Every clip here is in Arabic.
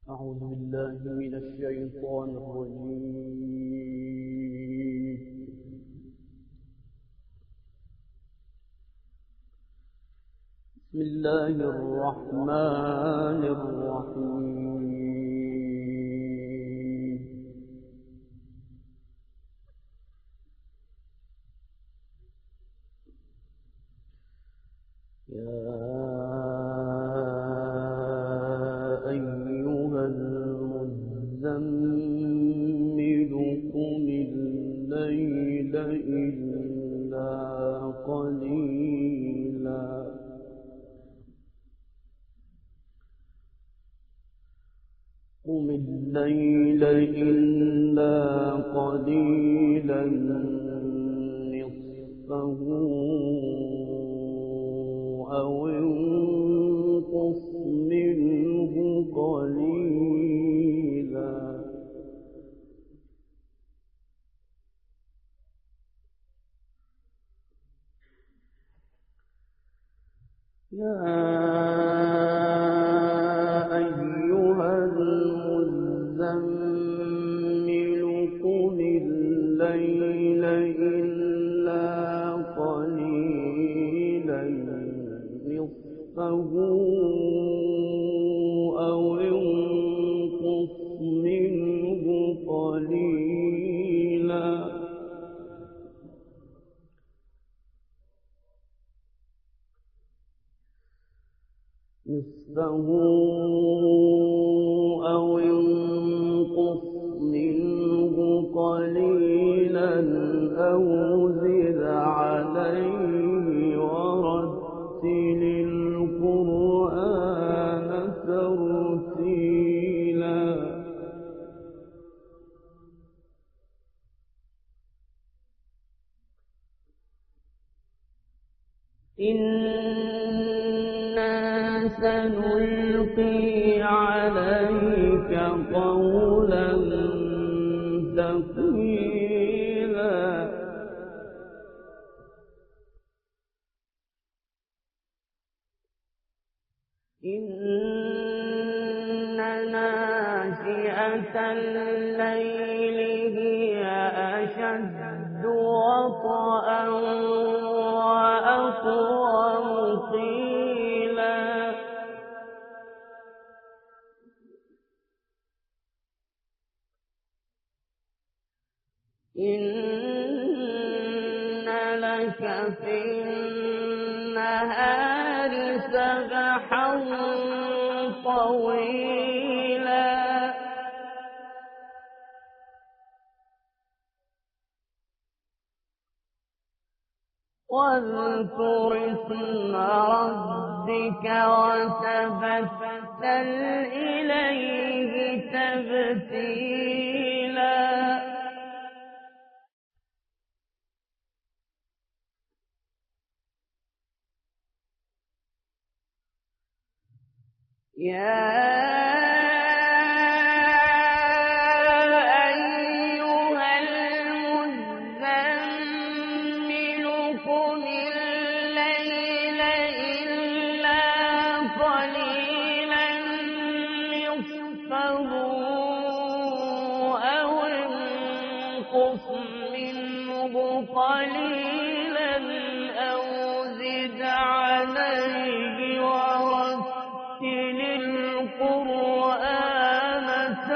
أعوذ بالله من الشيطان الرجيم. بسم الله الرحمن الرحيم. يا أيها المزمل قم الليل إلا قليلا نصفه أو انقص منه قليلا يا أيها المزمل قم الليل إلا قليلا نصفه أو انقص منه قليلا أو زد عليه ورتل القرآن ترتيلا إنا سنلقي عليك قولا ثقيلا إن ناشئة الليل هي أشد وطئا وأقوم قيلا إن لك في النهار سبحا طويلا واذكر اسم ربك وتبتل إليه تبتيلا يا أيها المزمل قم الليل إلا قليلا نصفه أو انقص منه قليلا أو زد عليه ورتل القرآن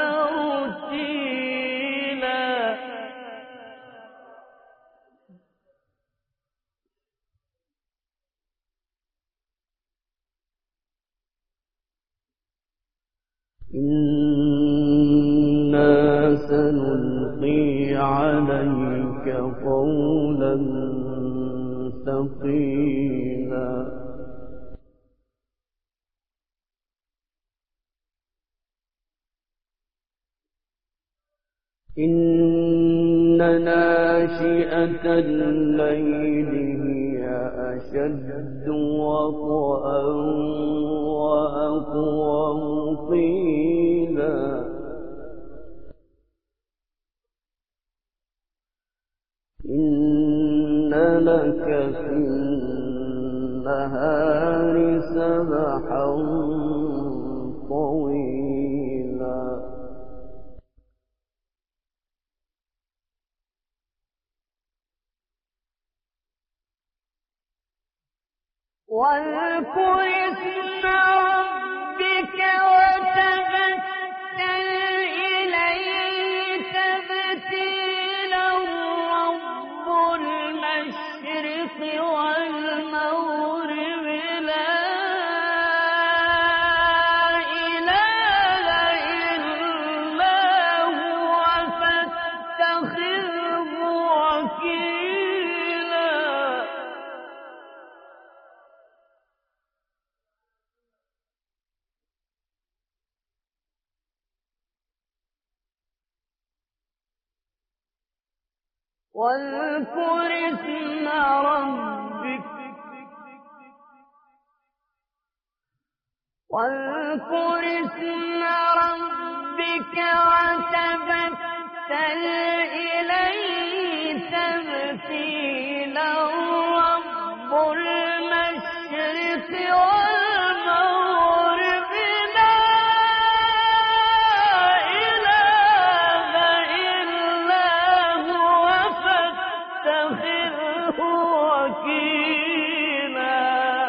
ترتيلا إنا سنلقي عليك قولا ثقيلا إن ناشئة الليل هي أشد وطئا وأقوم قيلا إن لك في النهار سبحا طويلا واذكر اسم ربك وتبتل إليه تبتيلا رب المشرق والمغرب لا إله إلا هو فاتخذه وكيلا واذكر اسم ربك وتبتل إليه تبتيلا رب المشرق والمغرب لا إله إلا هو فاتخذه وكيلا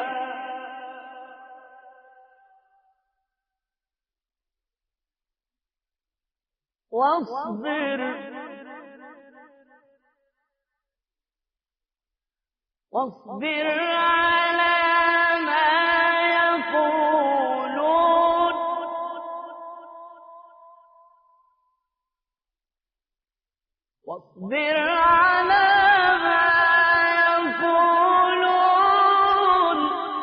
واصبر على ما يقولون واصبر على ما يقولون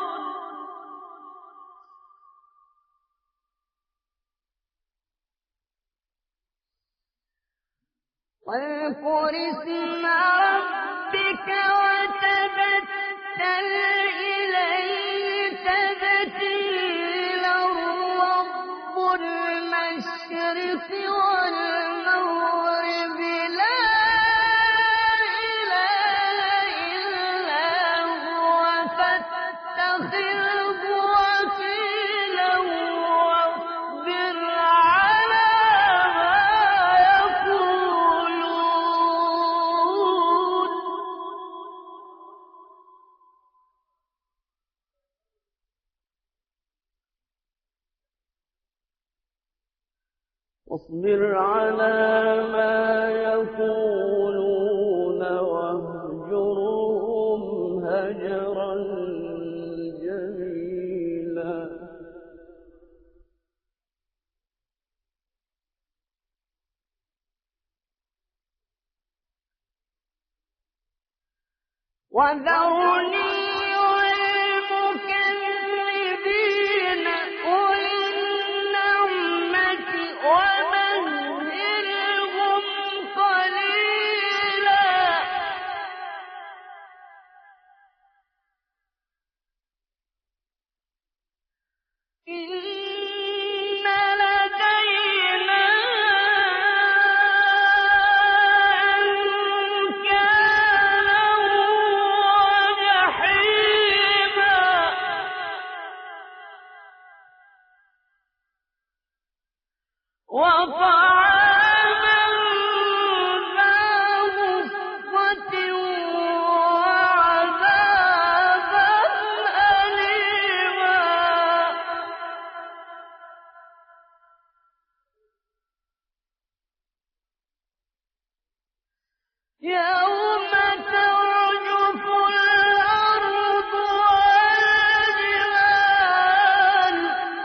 واذكر اسم ربك وتبتل إليه تبتيلا رب المشرق والمغرب لا إله إلا هو فاتخذه وكيلا واصبر على ما يقولون واصبر على ما يقولون واهجرهم هجرا جميلا وذرني والمكذبين أولي النعمة ومهلهم قليلا إن لدينا أنكالا وجحيما وطعاما ذا غصة وعذابا أليما يوم ترجف الأرض والجبال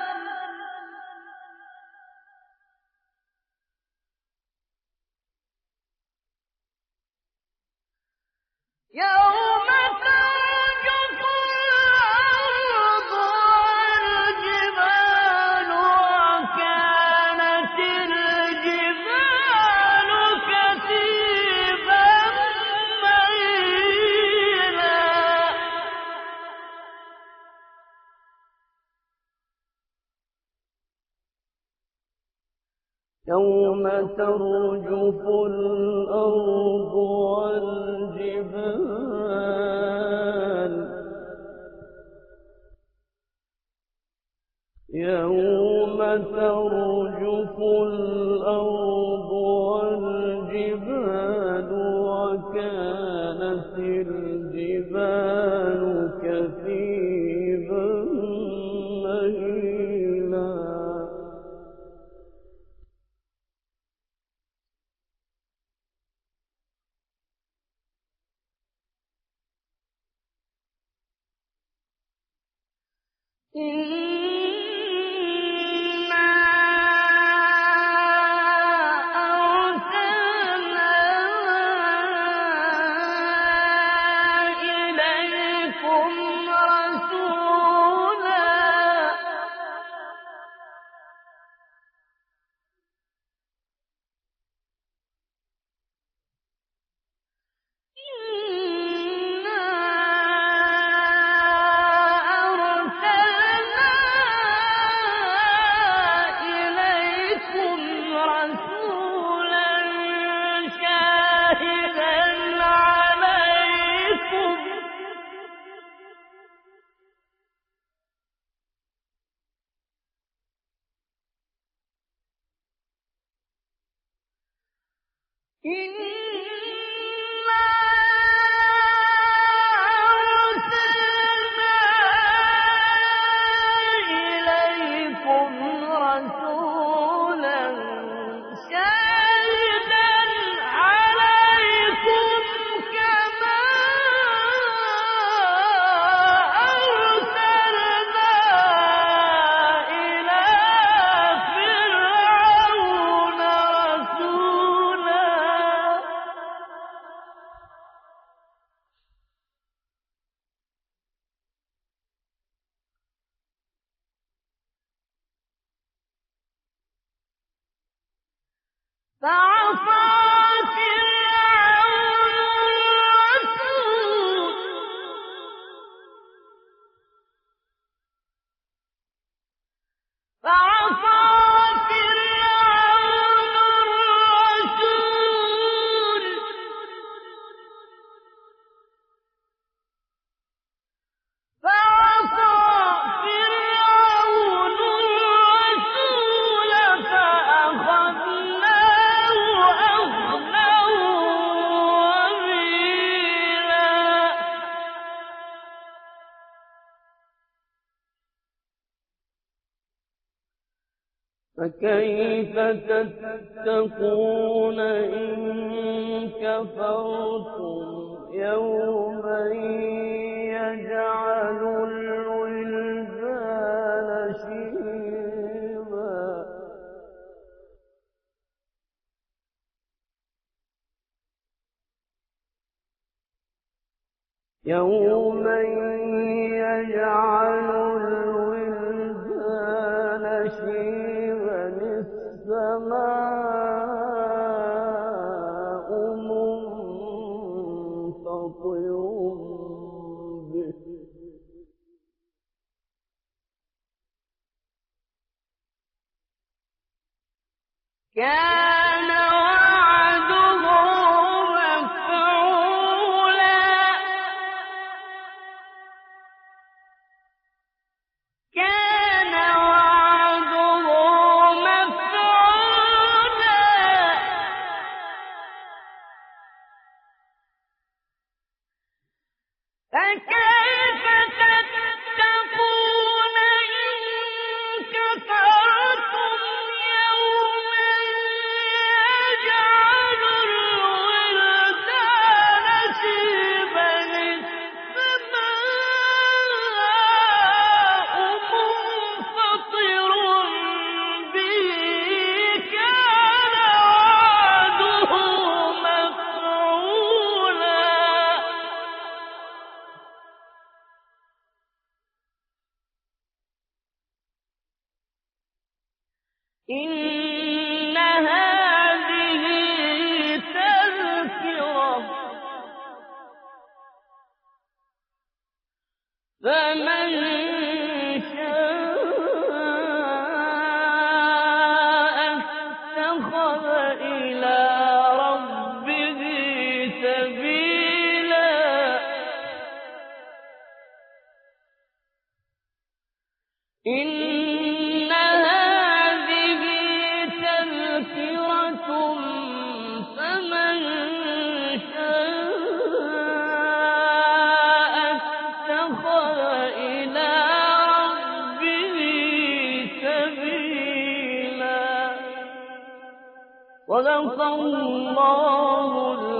يوم ترجف الأرض والجبال وكانت الجبال كثيبا مهيلا يوم ترجف الأرض والجبال يوم ترجف الأرض والجبال وكانت الجبال كثيبا فكيف تتقون إن كفرتم يوما يجعل الولدان شيبا يوما يجعل الولدان شيبا السماء منفطر به كان وعده مفعولا كان وعده مفعولا فكيف تتقون إن كفرتم يوما يجعل الولدان شيبا السماء منفطر به كان وعده مفعولا إن هذه تذكرة فمن شاء اتخذ إلى ربه سبيلا إن هذه تذكرة فمن شاء اتخذ إلى ربه سبيلا صدق الله